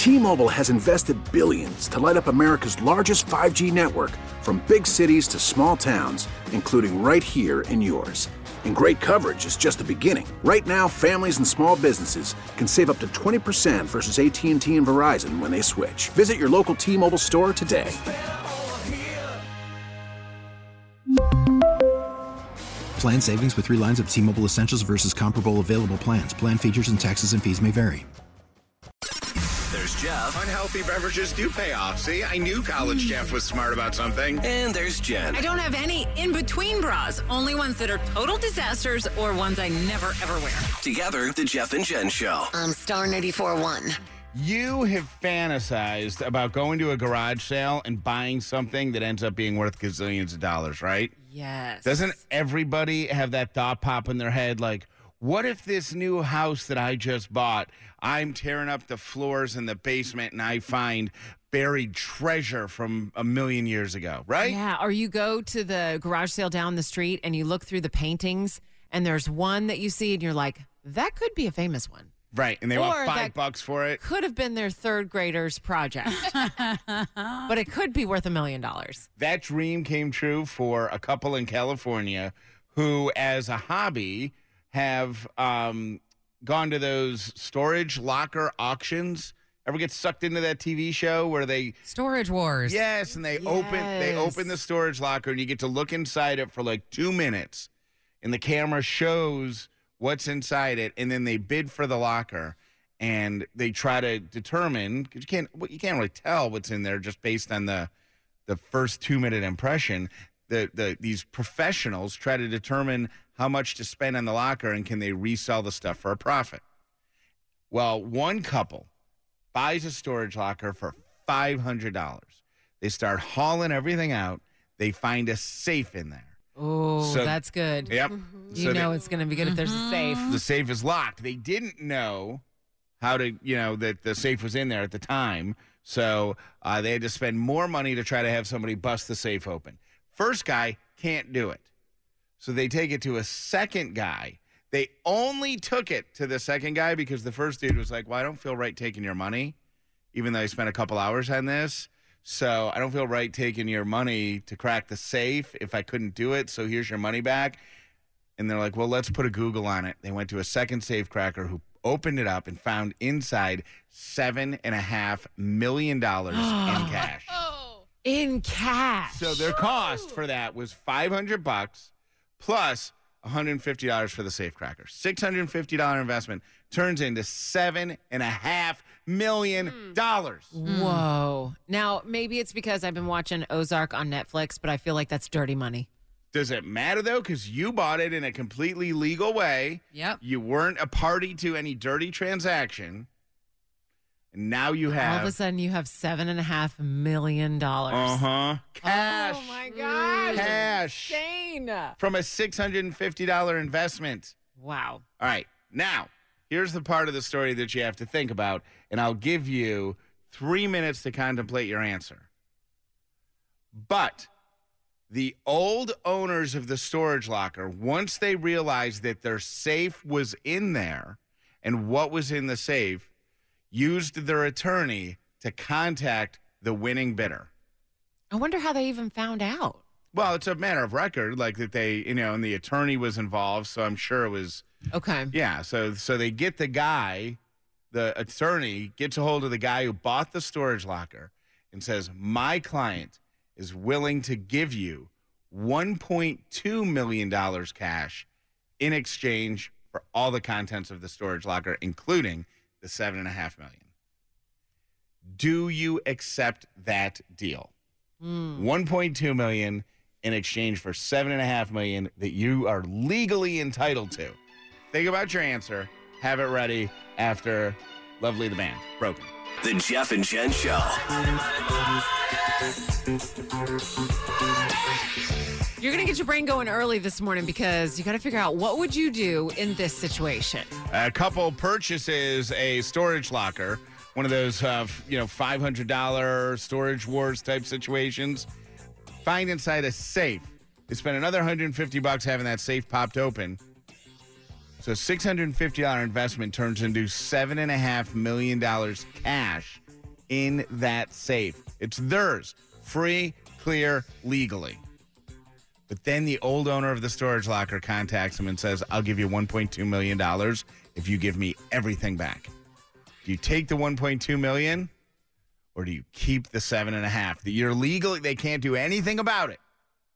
T-Mobile has invested billions to light up America's largest 5G network, from big cities to small towns, including right here in yours. And great coverage is just the beginning. Right now, families and small businesses can save up to 20% versus AT&T and Verizon when they switch. Visit your local T-Mobile store today. Plan savings with 3 lines of T-Mobile Essentials versus comparable available plans. Plan features and taxes and fees may vary. There's Jeff. Unhealthy beverages do pay off. See, I knew college Jeff was smart about something. And there's Jen. I don't have any in-between bras. Only ones that are total disasters or ones I never, ever wear. Together, the Jeff and Jen Show. On Star 94.1. You have fantasized about going to a garage sale and buying something that ends up being worth gazillions of dollars, right? Yes. Doesn't everybody have that thought pop in their head like, what if this new house that I just bought, I'm tearing up the floors in the basement and I find buried treasure from a million years ago, right? Yeah, or you go to the garage sale down the street and you look through the paintings and there's one that you see and you're like, that could be a famous one. Right, and they Or want that $5 for it. Could have been their third grader's project, but it could be worth $1 million. That dream came true for a couple in California who, as a hobby, have gone to those storage locker auctions. Ever get sucked into that TV show where they Storage Wars? Yes, and they open the storage locker and you get to look inside it for like 2 minutes, and the camera shows what's inside it, and then they bid for the locker, and they try to determine, because you can't really tell what's in there just based on the first 2-minute impression. These professionals try to determine how much to spend on the locker and can they resell the stuff for a profit. Well, one couple buys a storage locker for $500. They start hauling everything out. They find a safe in there. Oh, that's good. Yep. You know it's going to be good if there's a safe. The safe is locked. They didn't know how to, that the safe was in there at the time. So they had to spend more money to try to have somebody bust the safe open. First guy can't do it. So they take it to a second guy. They only took it to the second guy because the first dude was like, well, I don't feel right taking your money, even though I spent a couple hours on this. So I don't feel right taking your money to crack the safe if I couldn't do it. So here's your money back. And they're like, well, let's put a Google on it. They went to a second safe cracker who opened it up and found inside $7.5 million in cash. In cash. So their cost for that was $500 plus $150 for the safe cracker. $650 investment turns into $7.5 million. Whoa. Now, maybe it's because I've been watching Ozark on Netflix, but I feel like that's dirty money. Does it matter, though? Because you bought it in a completely legal way. Yep. You weren't a party to any dirty transaction. And now you have... All of a sudden, you have $7.5 million. Uh-huh. Cash. Oh, my gosh. Cash. Insane. From a $650 investment. Wow. All right. Now, here's the part of the story that you have to think about, and I'll give you 3 minutes to contemplate your answer. But the old owners of the storage locker, once they realized that their safe was in there and what was in the safe, used their attorney to contact the winning bidder. I wonder how they even found out. Well, it's a matter of record, like that they, and the attorney was involved, so I'm sure it was. Okay. Yeah, so they get the attorney gets a hold of the guy who bought the storage locker and says, my client is willing to give you $1.2 million cash in exchange for all the contents of the storage locker, including the $7.5 million. Do you accept that deal? $1.2 million in exchange for $7.5 million that you are legally entitled to. Think about your answer. Have it ready after Lovely the Band. Broken. The Jeff and Jen Show. You're going to get your brain going early this morning because you got to figure out what would you do in this situation. A couple purchases a storage locker, one of those, $500 storage wars type situations. Find inside a safe. They spent another $150 having that safe popped open. So $650 investment turns into $7.5 million cash in that safe. It's theirs, free, clear, legally. But then the old owner of the storage locker contacts him and says, I'll give you $1.2 million if you give me everything back. Do you take the $1.2 million or do you keep the $7.5? You're legally, they can't do anything about it.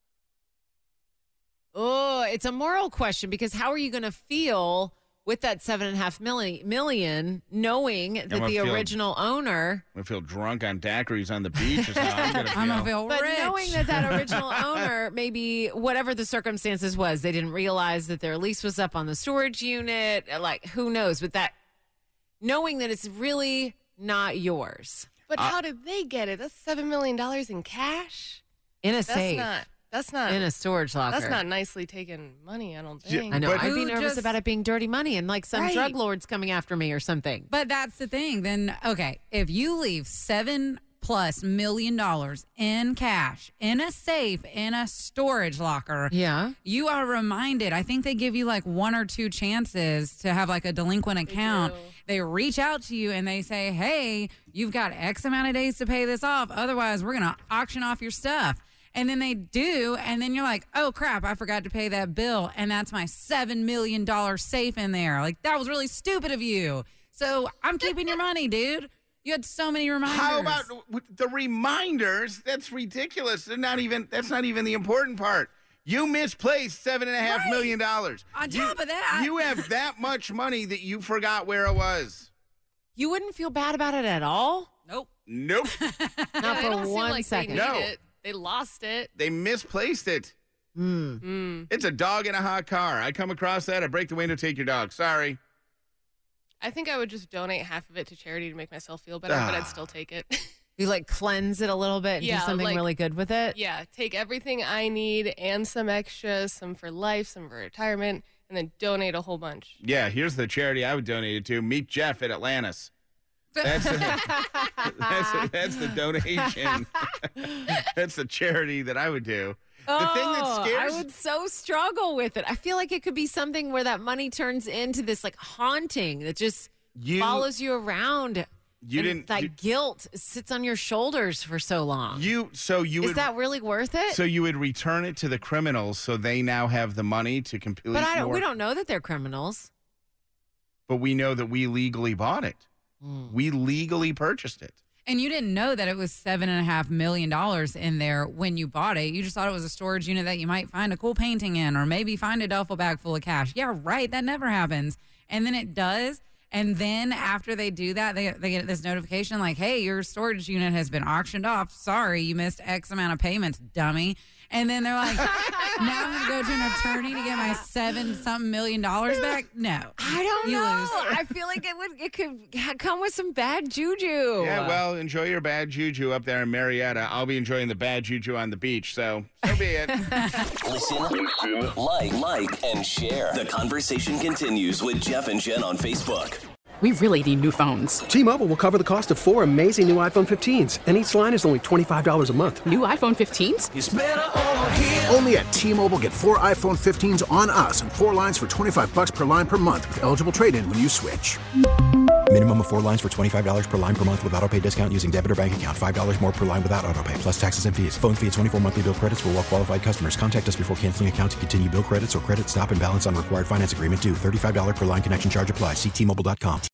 Oh, it's a moral question because how are you going to feel with that $7.5 million knowing that the original owner... I'm going to feel drunk on daiquiris on the beach is how I'm going to feel. I'm going to feel But rich. knowing that original owner, maybe whatever the circumstances was, they didn't realize that their lease was up on the storage unit. Like, who knows? But that, knowing that it's really not yours. But how did they get it? That's $7 million in cash? In a safe. That's not in a storage locker. That's not nicely taken money, I don't think. I know. But I'd be who nervous just- about it being dirty money and like some drug lord's coming after me or something. But that's the thing. Then, okay, if you leave $7+ million in cash in a safe in a storage locker, Yeah. you are reminded. I think they give you like 1 or 2 chances to have like a delinquent account. They reach out to you and they say, hey, you've got X amount of days to pay this off. Otherwise, we're going to auction off your stuff. And then they do, and then you're like, oh, crap, I forgot to pay that bill, and that's my $7 million safe in there. Like, that was really stupid of you. So I'm keeping your money, dude. You had so many reminders. How about the reminders? That's ridiculous. That's not even the important part. You misplaced $7.5 million. On top of that. You have that much money that you forgot where it was. You wouldn't feel bad about it at all? Nope. Nope. Not They for don't seem 1 like second. They No. need it. They lost it. They misplaced it. It's a dog in a hot car. I come across that. I break the window, take your dog. Sorry. I think I would just donate half of it to charity to make myself feel better, but I'd still take it. You like cleanse it a little bit and do Yeah, something like- really good with it? Yeah, take everything I need and some extras, some for life, some for retirement, and then donate a whole bunch. Yeah, here's the charity I would donate it to. Meet Jeff at Atlantis. That's the donation. That's the charity that I would do. The thing that scares I would so struggle with it. I feel like it could be something where that money turns into this like haunting that just follows you around. That guilt sits on your shoulders for so long. Is that really worth it? So you would return it to the criminals, so they now have the money to complete. But we don't know that they're criminals. But we know that we legally bought it. We legally purchased it. And you didn't know that it was $7.5 million in there when you bought it. You just thought it was a storage unit that you might find a cool painting in or maybe find a duffel bag full of cash. Yeah, right. That never happens. And then it does. And then after they do that, they get this notification like, hey, your storage unit has been auctioned off. Sorry, you missed X amount of payments, dummy. And then they're like, now I'm going to go to an attorney to get my $7-something million back? No. I don't You know. lose. I feel like it could come with some bad juju. Yeah, well, enjoy your bad juju up there in Marietta. I'll be enjoying the bad juju on the beach, so be it. Listen, like, and share. The conversation continues with Jeff and Jen on Facebook. We really need new phones. T-Mobile will cover the cost of 4 amazing new iPhone 15s, and each line is only $25 a month. New iPhone 15s? Only at T-Mobile, get 4 iPhone 15s on us and 4 lines for $25 per line per month with eligible trade-in when you switch. Minimum of 4 lines for $25 per line per month with autopay discount using debit or bank account. $5 more per line without autopay, plus taxes and fees. Phone fee at 24 monthly bill credits for well-qualified customers. Contact us before canceling account to continue bill credits or credit stop and balance on required finance agreement due. $35 per line connection charge applies. See T-Mobile.com.